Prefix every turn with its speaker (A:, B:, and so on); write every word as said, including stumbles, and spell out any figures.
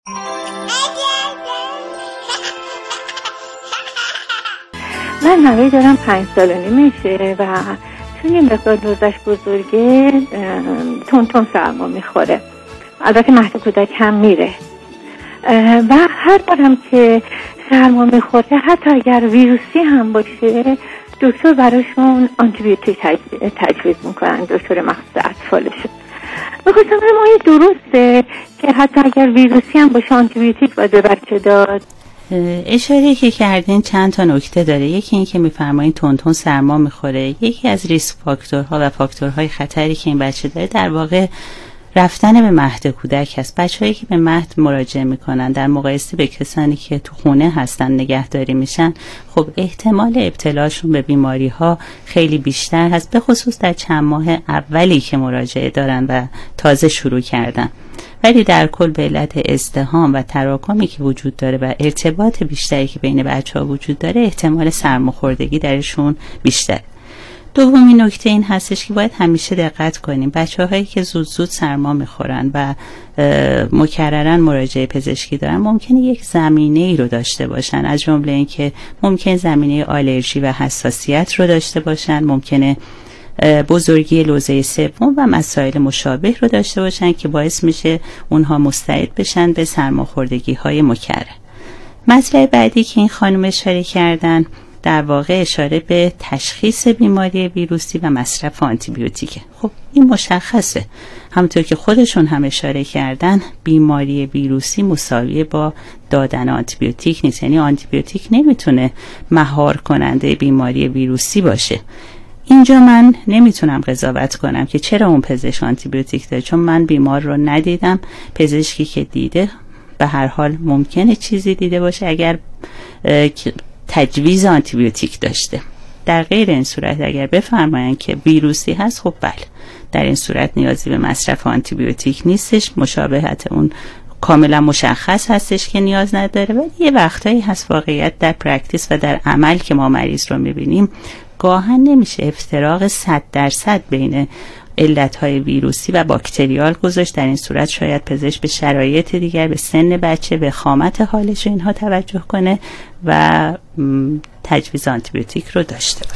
A: من نوه دارم پنج سال و نیمشه و چون یه مقدار دوزش بزرگه تون تون سرما میخوره. البته مهد کودک هم میره و هر بارم که سرما میخوره حتی اگر ویروسی هم باشه دکتر براشون آنتیبیوتیک تجویز میکنن، دکتر مخصوص اطفالشون. بخواستم بگم آیا درسته که حتی اگر ویروسی هم باشه آنتیبیوتیک باید به بچه داد؟
B: اشاره که کردین چند تا نکته داره. یکی این که میفرمایین تون تون سرما میخوره. یکی از ریسک فاکتورها و فاکتورهای خطری که این بچه داره در واقع رفتن به مهد کودک هست. بچه‌هایی که به مهد مراجعه میکنن در مقایسه به کسانی که تو خونه هستن نگهداری میشن، خب احتمال ابتلاشون به بیماری ها خیلی بیشتر هست، به خصوص در چند ماه اولی که مراجعه دارن و تازه شروع کردن. ولی در کل به علت ازدحام و تراکمی که وجود داره و ارتباط بیشتری که بین بچه‌ها وجود داره، احتمال سرماخوردگی درشون بیشتر. دومین نکته این هستش که باید همیشه دقت کنیم بچه‌هایی که زود زود سرما میخورن و مکررن مراجعه پزشکی دارن ممکنه یک زمینه ای رو داشته باشن، از جمله این که ممکن زمینه آلرژی و حساسیت رو داشته باشن، ممکنه بزرگی لوزه سوم و مسائل مشابه رو داشته باشن که باعث میشه اونها مستعد بشن به سرماخوردگی های مکرر. مسئله بعدی که این خانم اشاره کردن در واقع اشاره به تشخیص بیماری ویروسی و مصرف آنتیبیوتیکه. خب این مشخصه، همونطور که خودشون هم اشاره کردن بیماری ویروسی مساویه با دادن آنتیبیوتیک نیست. یعنی آنتیبیوتیک نمیتونه مهار کننده بیماری ویروسی باشه. اینجا من نمیتونم قضاوت کنم که چرا اون پزشک آنتیبیوتیک داره، چون من بیمار رو ندیدم. پزشکی که دیده به هر حال ممکنه چیزی دیده باشه اگر تجویز آنتیبیوتیک داشته. در غیر این صورت اگر بفرمایند که ویروسی هست، خب بله در این صورت نیازی به مصرف آنتیبیوتیک نیستش، مشابهت اون کاملا مشخص هستش که نیاز نداره. ولی یه وقتایی هست واقعیت در پرکتیس و در عمل که ما مریض رو میبینیم گاهن نمیشه افتراق صد درصد بین علتهای ویروسی و باکتریال گذاشت. در این صورت شاید پزشک به شرایط دیگر، به سن بچه، به خامت حالش اینها توجه کنه و تجویز آنتیبیوتیک رو داشته باشه.